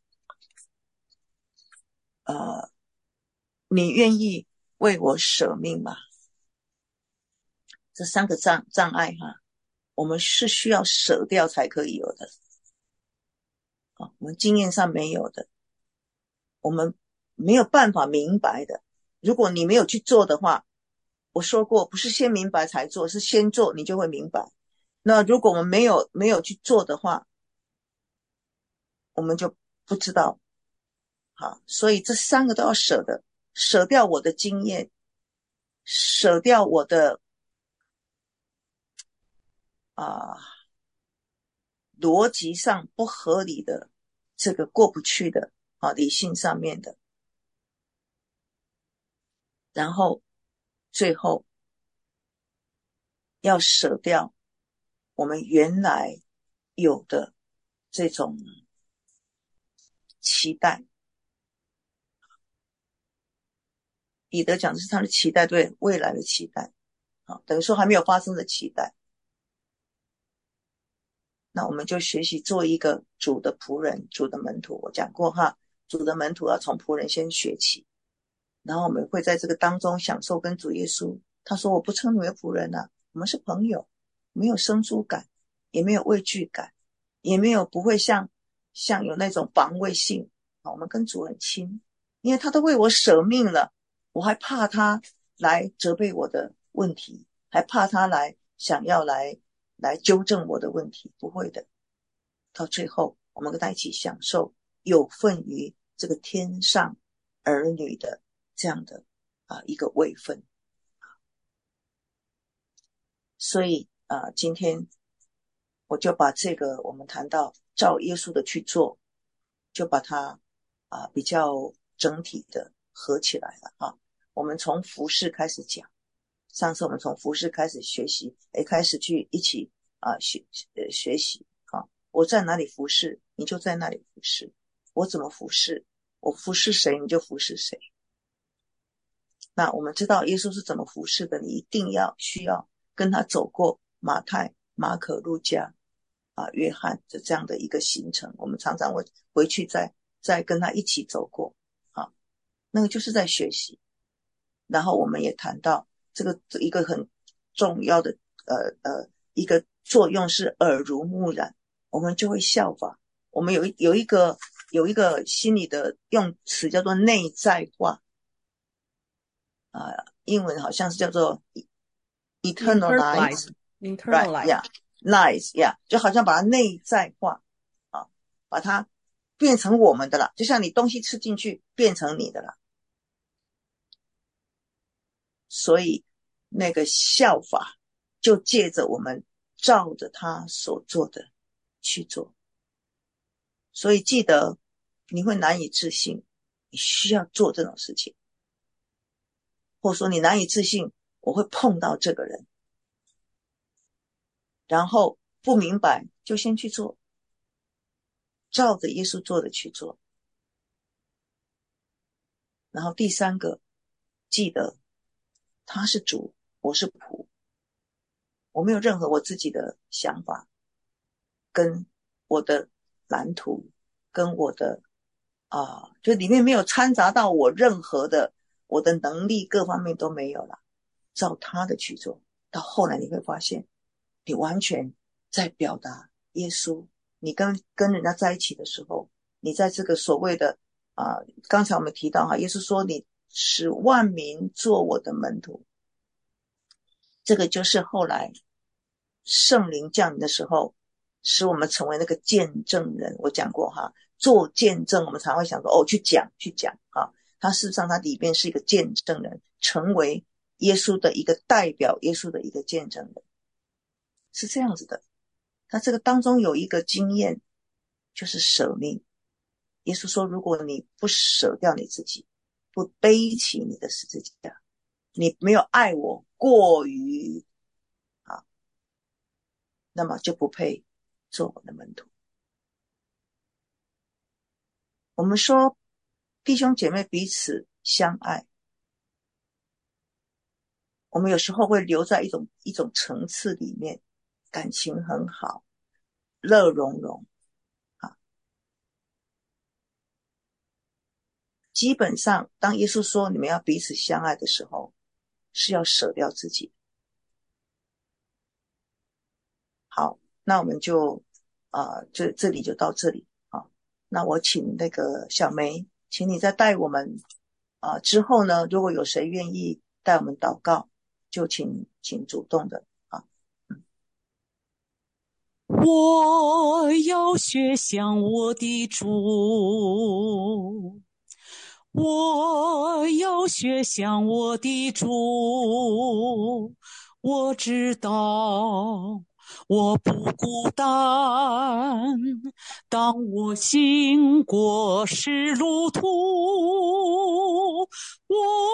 呃，你愿意为我舍命吗？这三个障障碍哈，我们是需要舍掉才可以有的，啊，我们经验上没有的，我们没有办法明白的。如果你没有去做的话，我说过，不是先明白才做，是先做你就会明白。那如果我们没有没有去做的话，我们就不知道。好，所以这三个都要舍的，舍掉我的经验，舍掉我的啊、呃、逻辑上不合理的这个过不去的啊理性上面的，然后最后要舍掉我们原来有的这种期待。彼得讲的是他的期待，对未来的期待，啊，等于说还没有发生的期待。那我们就学习做一个主的仆人，主的门徒。我讲过哈，主的门徒要从仆人先学起，然后我们会在这个当中享受跟主耶稣。他说我不称你为仆人啊，我们是朋友，没有生疏感，也没有畏惧感，也没有不会像像有那种防卫性。我们跟主很亲，因为他都为我舍命了，我还怕他来责备我的问题，还怕他来想要来来纠正我的问题，不会的。到最后我们跟他一起享受有份于这个天上儿女的这样的啊一个位分。所以啊，今天我就把这个我们谈到照耶稣的去做，就把它啊比较整体的合起来了啊。我们从服事开始讲，上次我们从服事开始学习，也开始去一起啊学呃学习啊。我在哪里服事，你就在那里服事；我怎么服事，我服事谁，你就服事谁。 那我们知道耶稣是怎么服侍的，你一定要需要跟他走过马太、马可、路加啊、约翰的这样的一个行程，我们常常会回去再再跟他一起走过啊，那个就是在学习。然后我们也谈到这个一个很重要的呃呃一个作用是耳濡目染，我们就会效法。我们有有一个有一个心理的用词叫做内在化啊、呃，英文好像是叫做 internalize right internalize yeah nice yeah 就好像把它内在化啊，把它变成我们的了，就像你东西吃进去变成你的了。所以那个效法就借着我们照着他所做的去做。所以记得你会难以置信，你需要做这种事情，或者说你难以置信我会碰到这个人，然后不明白就先去做，照着耶稣做的去做。然后第三个，记得他是主，我是仆，我没有任何我自己的想法跟我的蓝图跟我的啊，就里面没有掺杂到我任何的我的能力各方面都没有了，照他的去做。到后来你会发现你完全在表达耶稣。你跟跟人家在一起的时候，你在这个所谓的啊、呃，刚才我们提到哈，耶稣说你使万民做我的门徒，这个就是后来圣灵降临的时候使我们成为那个见证人。我讲过哈，做见证我们常会想说哦，去讲去讲啊，它事实上它里面是一个见证人，成为耶稣的一个代表，耶稣的一个见证人，是这样子的。那这个当中有一个经验就是舍命。耶稣说如果你不舍掉你自己，不背起你的十字架，你没有爱我过于啊，那么就不配做我的门徒。我们说弟兄姐妹彼此相爱，我们有时候会留在一种一种层次里面，感情很好，乐融融啊。基本上当耶稣说你们要彼此相爱的时候，是要舍掉自己。好，那我们就呃这这里就到这里啊。那我请那个小梅，请你再带我们啊、呃、之后呢，如果有谁愿意带我们祷告，就请请主动的啊。嗯， 我要学像我的主，我要学像我的主，我知道我不孤单，当我行过十路途，我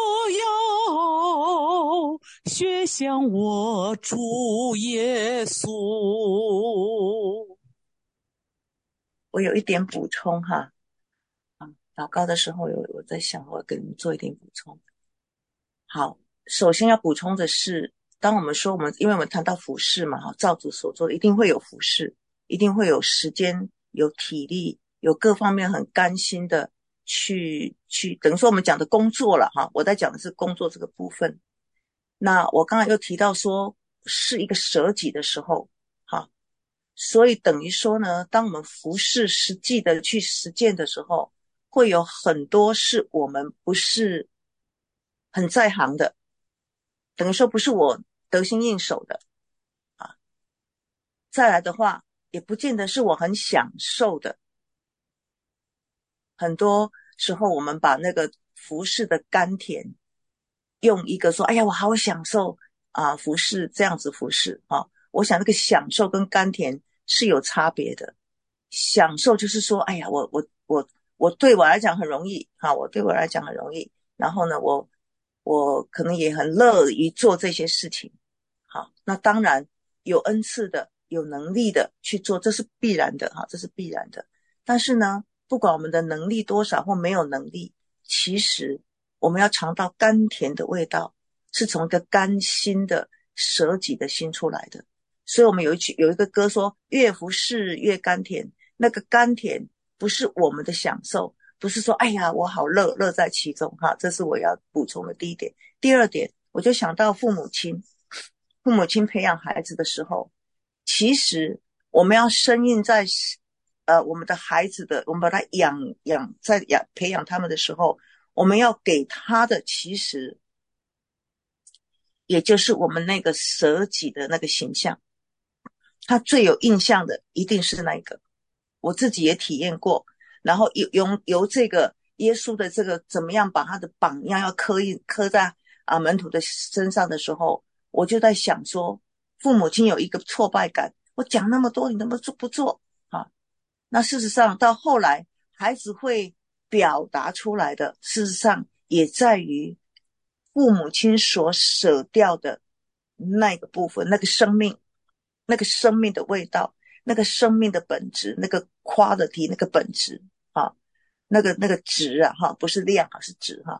要学像我主耶稣。 我有一点补充哈，啊，祷告的时候有我在想，我跟你们做一点补充。好，首先要补充的是，当我们说我们，因为我们谈到服事嘛，哈，照主所做的一定会有服事，一定会有时间、有体力、有各方面很甘心的去去，等于说我们讲的工作了哈。我在讲的是工作这个部分。那我刚才又提到说，是一个舍己的时候，哈，所以等于说呢，当我们服事实际的去实践的时候，会有很多是我们不是很在行的，等于说不是我得心应手的啊。再来的话，也不见得是我很享受的。很多时候我们把那个服事的甘甜，用一个说，哎呀，我好享受啊，服事这样子服事啊。我想那个享受跟甘甜是有差别的。享受就是说，哎呀，我我我我对我来讲很容易啊，我对我来讲很容易。然后呢，我我可能也很乐于做这些事情。好，那当然有恩赐的、有能力的去做，这是必然的哈，这是必然的。但是呢，不管我们的能力多少或没有能力，其实我们要尝到甘甜的味道，是从一个甘心的舍己的心出来的。所以我们有一句有一个歌说，越服侍越甘甜。那个甘甜不是我们的享受，不是说哎呀我好乐乐在其中哈，这是我要补充的第一点。第二点，我就想到父母亲，父母亲培养孩子的时候，其实我们要深印在呃我们的孩子的，我们把他养养在养培养他们的时候，我们要给他的其实也就是我们那个舍己的那个形象。他最有印象的一定是那个，我自己也体验过，然后由由这个耶稣的这个怎么样把他的榜样要刻印刻在啊门徒的身上的时候，我就在想说，父母亲有一个挫败感，我讲那么多你怎么做不做啊？那事实上到后来孩子会表达出来的，事实上也在于父母亲所舍掉的那个部分，那个生命，那个生命的味道，那个生命的本质，那个 quality 那个本质啊，那个那个值啊哈，不是量啊，是值哈。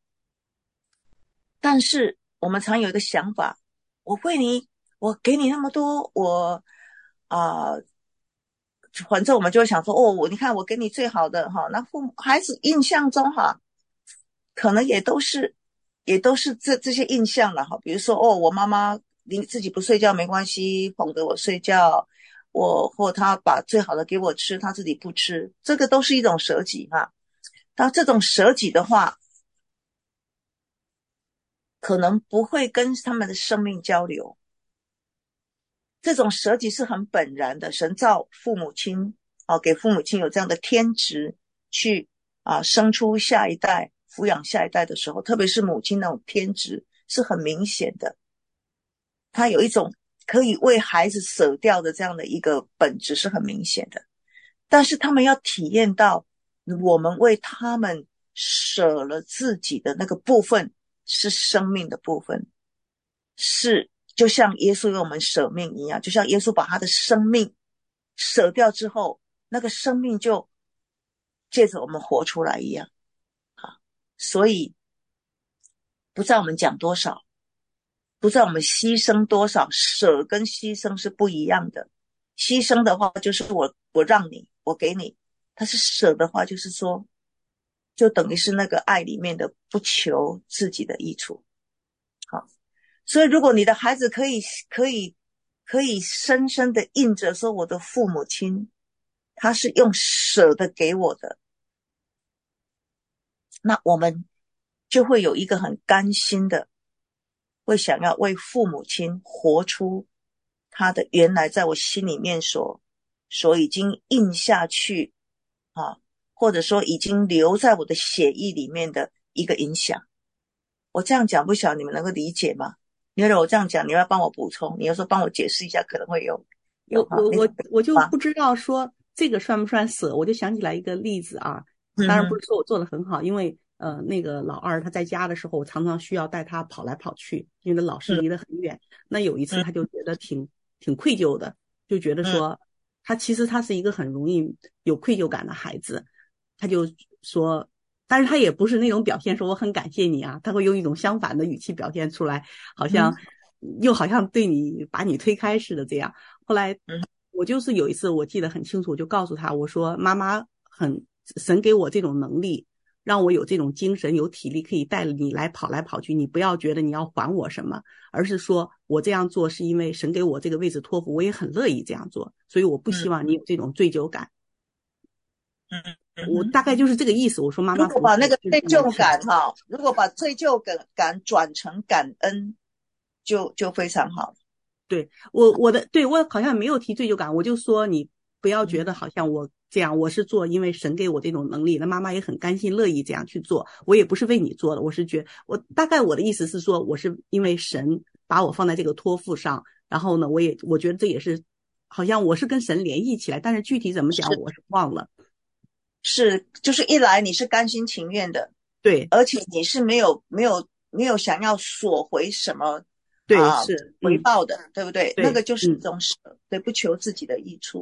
但是我们常有一个想法，我为你，我给你那么多，我啊、呃，反正我们就会想说，哦，我你看我给你最好的哈，那父母孩子印象中哈，可能也都是也都是这这些印象了哈，比如说哦，我妈妈你自己不睡觉没关系，哄着我睡觉，我或他把最好的给我吃，他自己不吃，这个都是一种舍己哈。当这种舍己的话，可能不会跟他们的生命交流。这种舍己是很本然的，神造父母亲啊，给父母亲有这样的天职去啊生出下一代，抚养下一代的时候，特别是母亲那种天职是很明显的，他有一种可以为孩子舍掉的这样的一个本质是很明显的。但是他们要体验到我们为他们舍了自己的那个部分是生命的部分，是就像耶稣为我们舍命一样，就像耶稣把他的生命舍掉之后，那个生命就借着我们活出来一样。所以不知道我们讲多少，不知道我们牺牲多少，舍跟牺牲是不一样的。牺牲的话就是我我让你，我给你，但是舍的话就是说，就等于是那个爱里面的不求自己的益处。好，所以如果你的孩子可以可以可以深深的印着说，我的父母亲他是用舍的给我的，那我们就会有一个很甘心的，会想要为父母亲活出他的原来在我心里面所所已经印下去啊，或者说已经留在我的血液里面的一个影响。我这样讲不晓得你们能够理解吗？你要我这样讲，你要帮我补充，你要说帮我解释一下，可能会有有我我我我就啊不知道说这个算不算舍，我就想起来一个例子啊。 嗯当然不是说我做的很好，因为呃那个老二他在家的时候，我常常需要带他跑来跑去，因为他老师离得很远。那有一次他就觉得挺挺愧疚的，就觉得说他其实他是一个很容易有愧疚感的孩子，他就说，但是他也不是那种表现说我很感谢你啊，他会用一种相反的语气表现出来，好像又好像对你把你推开似的这样。后来我就是有一次我记得很清楚，我就告诉他，我说妈妈很神给我这种能力，让我有这种精神有体力可以带你来跑来跑去，你不要觉得你要还我什么，而是说我这样做是因为神给我这个位置托付，我也很乐意这样做，所以我不希望你有这种罪疚感。 嗯， 我大概就是这个意思。我说妈妈， 如果把那个罪疚感哈，如果把罪疚感感转成感恩，就就非常好。 对我我的对我好像没有提罪疚感，我就说你不要觉得好像我这样，我是做因为神给我这种能力，那妈妈也很甘心乐意这样去做，我也不是为你做的，我是觉我大概我的意思是说，我是因为神把我放在这个托付上，然后呢，我也我觉得这也是好像我是跟神联系起来，但是具体怎么讲我是忘了。 是，就是一来你是甘心情愿的， 对， 而且你是没有没有没有想要索回什么对、 啊、 是回报的、嗯、对不对？ 对， 那个就是一种舍、嗯、对，不求自己的益处。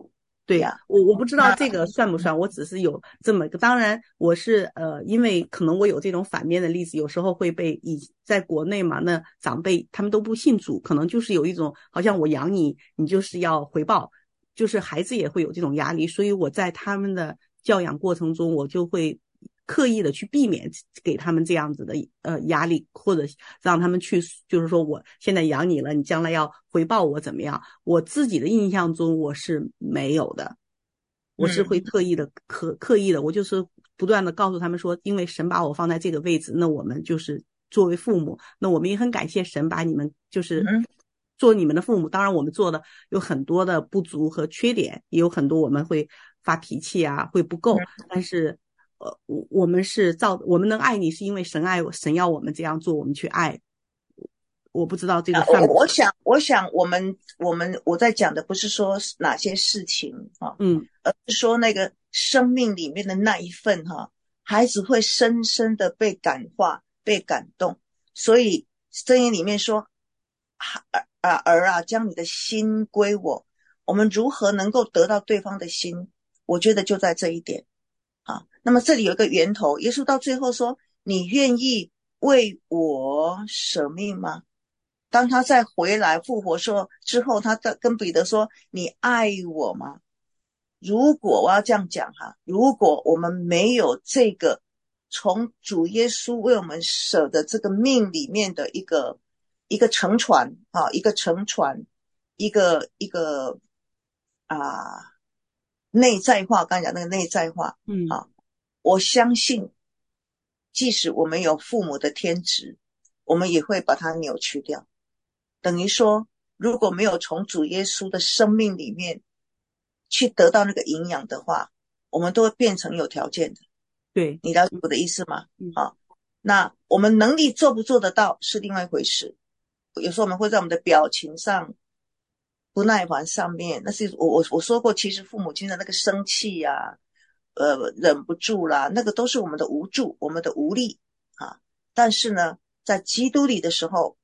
对呀。 我我不知道那这个算不算，我只是有这么一个，当然我是呃，因为可能我有这种反面的例子，有时候会被以在国内嘛，那长辈他们都不信主，可能就是有一种好像我养你，你就是要回报，就是孩子也会有这种压力，所以我在他们的教养过程中，我就会刻意的去避免给他们这样子的呃压力，或者让他们去，就是说我现在养你了，你将来要回报我怎么样？我自己的印象中我是没有的，我是会特意的刻刻意的，我就是不断的告诉他们说，因为神把我放在这个位置，那我们就是作为父母，那我们也很感谢神把你们就是做你们的父母。当然我们做的有很多的不足和缺点，也有很多我们会发脾气啊，会不够，但是呃，我我们是照我们能爱你，是因为神爱我，神要我们这样做，我们去爱。我不知道这个算不算。 我我想，我想我们我们我在讲的不是说哪些事情哈， 嗯， 而是说那个生命里面的那一份哈，孩子会深深的被感化、被感动。所以箴言里面说，儿啊儿啊，将你的心归我。我们如何能够得到对方的心？我觉得就在这一点啊。那么这里有一个源头，耶稣到最后说：“你愿意为我舍命吗？”当他再回来复活说之后，他跟彼得说：“你爱我吗？”如果我要这样讲哈，如果我们没有这个从主耶稣为我们舍的这个命里面的一个一个乘船啊，一个乘船，一个一个啊内在化，刚才讲那个内在化， 嗯啊，我相信，即使我们有父母的天职，我们也会把它扭曲掉。等于说，如果没有从主耶稣的生命里面去得到那个营养的话，我们都会变成有条件的。 对， 你了解我的意思吗？ 嗯， 好，那我们能力做不做得到是另外一回事。有时候我们会在我们的表情上、不耐烦上面，那是我我我说过，其实父母亲的那个生气呀、啊，呃，忍不住啦，那个都是我们的无助、我们的无力啊。但是呢，在基督里的时候，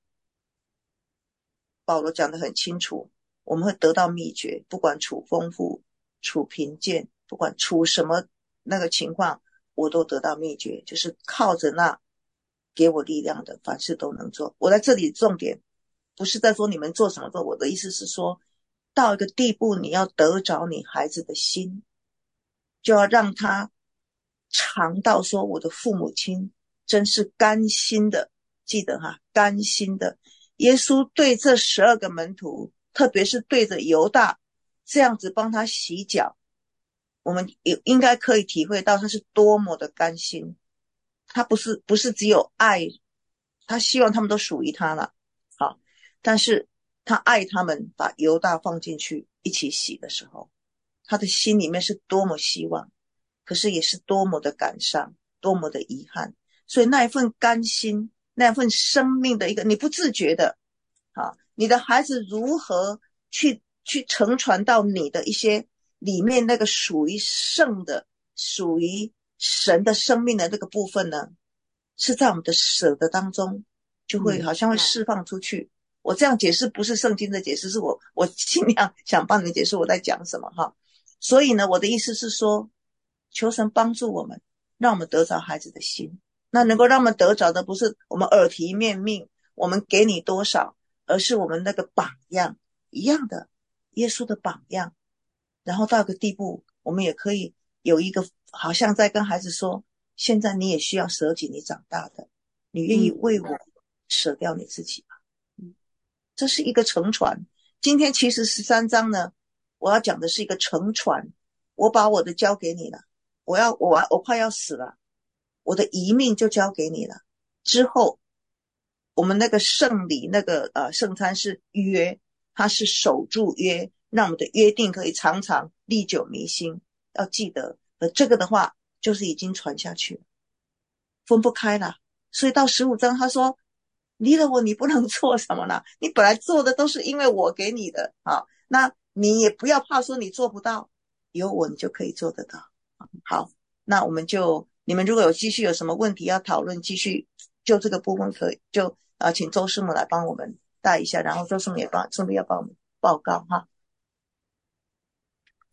保罗讲得很清楚，我们会得到秘诀，不管处丰富、处贫贱，不管处什么那个情况，我都得到秘诀，就是靠着那给我力量的，凡事都能做。我在这里重点不是在说你们做什么做，我的意思是说，到一个地步，你要得着你孩子的心，就要让他尝到说，我的父母亲真是甘心的，记得哈，甘心的。耶稣对这十二个门徒，特别是对着犹大这样子帮他洗脚，我们也应该可以体会到他是多么的甘心。他不是不是只有爱，他希望他们都属于他了，好，但是他爱他们，把犹大放进去一起洗的时候，他的心里面是多么希望，可是也是多么的感伤，多么的遗憾。所以那一份甘心，那份生命的一个，你不自觉的啊，你的孩子如何去去承传到你的一些里面那个属于圣的、属于神的生命的那个部分呢？是在我们的舍的当中，就会好像会释放出去。我这样解释不是圣经的解释，是我我尽量想帮你解释我在讲什么哈。所以呢，我的意思是说，求神帮助我们，让我们得着孩子的心。那能够让我们得着的，不是我们耳提面命，我们给你多少，而是我们那个榜样一样的，耶稣的榜样。然后到一个地步，我们也可以有一个，好像在跟孩子说，现在你也需要舍己，你长大的，你愿意为我舍掉你自己吗？ 嗯， 这是一个乘船。今天其实十三章呢，我要讲的是一个乘船。我把我的交给你了，我要我我快要死了，我的遗命就交给你了。之后，我们那个圣礼，那个呃圣餐是约，它是守住约，让我们的约定可以常常历久弥新。要记得，呃，这个的话就是已经传下去了，分不开了。所以到十五章他说，离了我你不能做什么呢？你本来做的都是因为我给你的啊，那你也不要怕说你做不到，有我你就可以做得到。好，那我们就你们如果有继续有什么问题要讨论，继续就这个部分可以就呃请周师母来帮我们带一下，然后周师母也帮顺便要帮我们报告哈。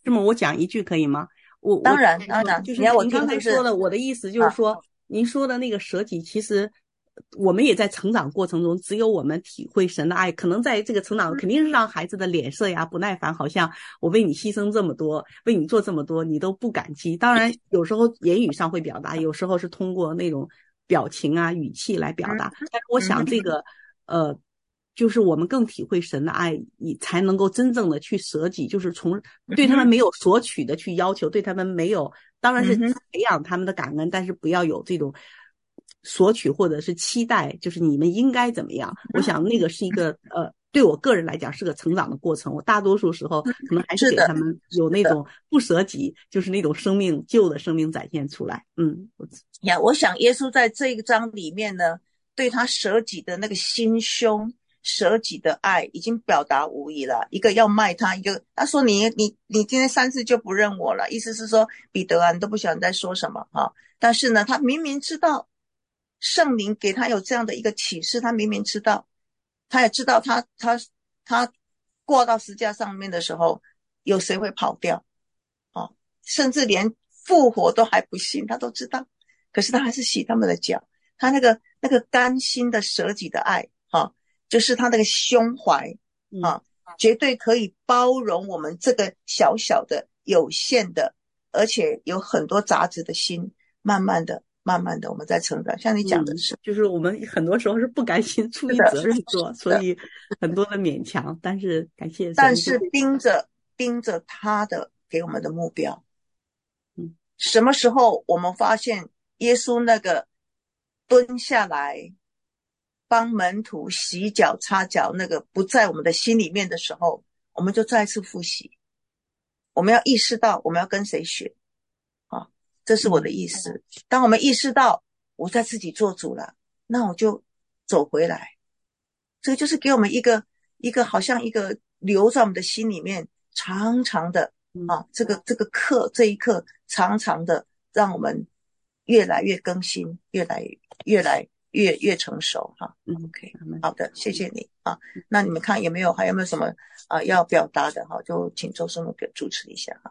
这么我讲一句可以吗？我当然我当然， 就是你要我您刚才听是不是？ 说的，我的意思就是说， 啊， 您说的那个舍己，其实我们也在成长过程中，只有我们体会神的爱。可能在这个成长，肯定是让孩子的脸色呀不耐烦，好像我为你牺牲这么多，为你做这么多，你都不感激。当然，有时候言语上会表达，有时候是通过那种表情啊、语气来表达。但是我想这个，呃。就是我们更体会神的爱，你才能够真正的去舍己，就是从对他们没有索取的去要求，对他们没有，当然是培养他们的感恩，但是不要有这种索取或者是期待，就是你们应该怎么样。我想那个是一个呃，对我个人来讲是个成长的过程。我大多数时候可能还是给他们有那种不舍己，就是那种生命旧的生命展现出来。嗯， 呀，我想耶稣在这一章里面呢，对他舍己的那个心胸。舍己的爱已经表达无疑了，一个要卖他，一个他说你你你今天三次就不认我了，意思是说彼得啊，你都不晓得在说什么啊。但是呢，他明明知道圣灵给他有这样的一个启示，他明明知道，他也知道他他他挂到十字架上面的时候，有谁会跑掉啊？甚至连复活都还不信，他都知道，可是他还是洗他们的脚，他那个那个甘心的舍己的爱啊。就是他那个胸怀啊，绝对可以包容我们这个小小的、有限的，而且有很多杂质的心。慢慢的、慢慢的，我们在成长。像你讲的是， 嗯、就是我们很多时候是不甘心出于责任做，所以很多的勉强。但是感谢神， 但是盯着盯着他的给我们的目标。 嗯， 什么时候我们发现耶稣那个蹲下来？帮门徒洗脚擦脚那个不在我们的心里面的时候，我们就再次复习。我们要意识到我们要跟谁学啊，这是我的意思。当我们意识到我在自己做主了，那我就走回来。这个就是给我们一个一个好像一个留在我们的心里面长长的啊，这个这个课这一课长长的让我们越来越更新，越来越来越越成熟哈。OK， 好的，谢谢你啊。那你们看有没有还有没有什么啊要表达的哈？就请周师母给主持一下哈。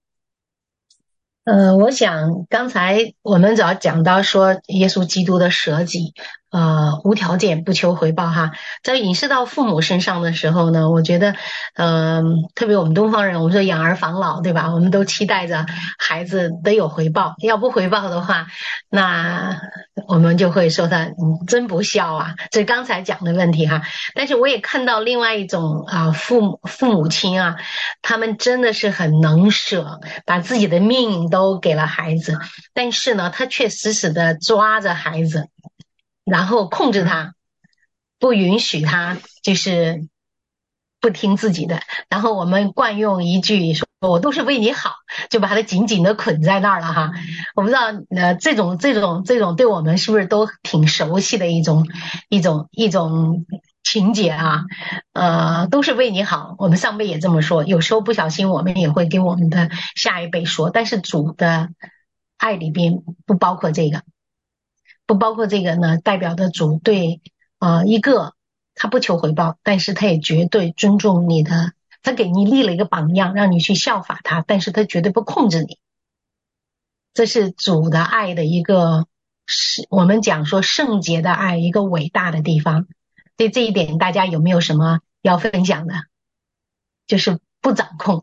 呃，我想刚才我们只要讲到说耶稣基督的舍己，呃，无条件不求回报哈，在隐射到父母身上的时候呢，我觉得，嗯、呃，特别我们东方人，我们说养儿防老，对吧？我们都期待着孩子得有回报，要不回报的话，那我们就会说他嗯真不孝啊，这是刚才讲的问题哈。但是我也看到另外一种啊、呃、父母父母亲啊，他们真的是很能舍，把自己的命都给了孩子，但是呢，他却死死的抓着孩子，然后控制他，不允许他就是不听自己的。然后我们惯用一句说我都是为你好，就把他紧紧的捆在那儿了哈。我不知道呃这种这种这种对我们是不是都挺熟悉的一种一种一种情节啊，呃，都是为你好。我们上辈也这么说，有时候不小心我们也会给我们的下一辈说，但是主的爱里边不包括这个，不包括这个呢，代表的主对呃一个他不求回报，但是他也绝对尊重你的，他给你立了一个榜样，让你去效法他，但是他绝对不控制你。这是主的爱的一个，是我们讲说圣洁的爱一个伟大的地方。对这一点大家有没有什么要分享的？就是不掌控。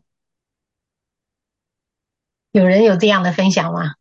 有人有这样的分享吗？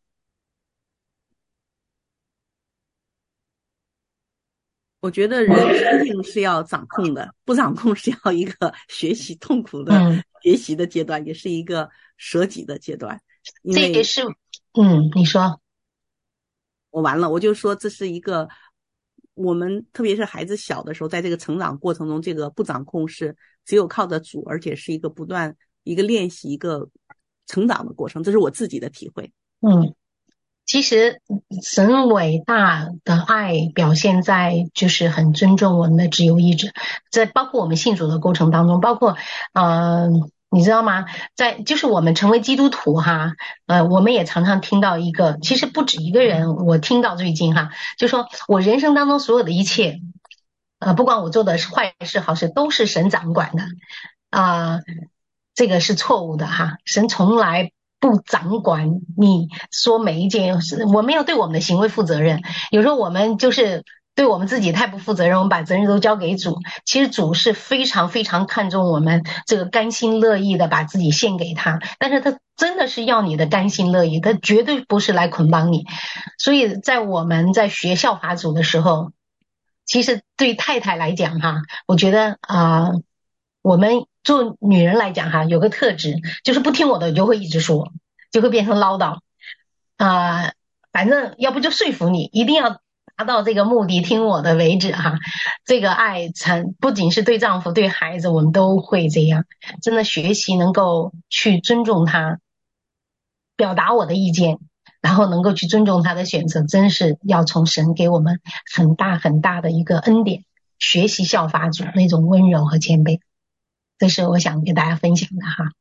我觉得人生命是要掌控的，不掌控是要一个学习痛苦的学习的阶段，嗯、也是一个舍己的阶段。因为这也是，嗯，你说。 我完了，我就说这是一个。我们特别是孩子小的时候，在这个成长过程中，这个不掌控是只有靠着主，而且是一个不断一个练习一个成长的过程，这是我自己的体会。 嗯，其实神伟大的爱表现在就是很尊重我们的自由意志，在包括我们信主的过程当中，包括呃你知道吗？在就是我们成为基督徒哈，呃，我们也常常听到一个，其实不止一个人，我听到最近哈，就说我人生当中所有的一切，呃，不管我做的是坏事好事，都是神掌管的啊、呃。 这个是错误的哈。神从来不掌管你说每一件事，我们要对我们的行为负责任。有时候我们就是对我们自己太不负责任，我们把责任都交给主。其实主是非常非常看重我们这个甘心乐意的把自己献给他，但是他真的是要你的甘心乐意，他绝对不是来捆绑你。所以在我们在学效法主的时候，其实对太太来讲哈，我觉得啊、呃，我们做女人来讲哈，有个特质就是不听我的就会一直说，就会变成唠叨啊、呃，反正要不就说服你，一定要达到这个目的，听我的为止哈。这个爱成不仅是对丈夫对孩子，我们都会这样，真的学习能够去尊重他，表达我的意见，然后能够去尊重他的选择，真是要从神给我们很大很大的一个恩典，学习效法主那种温柔和谦卑，这是我想给大家分享的哈。